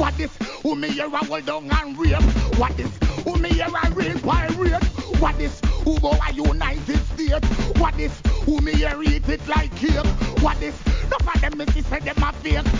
What if who me here a hold down and rape? What if who me here a real pirate? What if who go a United States? What if who me here eat it like cake? What if none of them me say them a fake?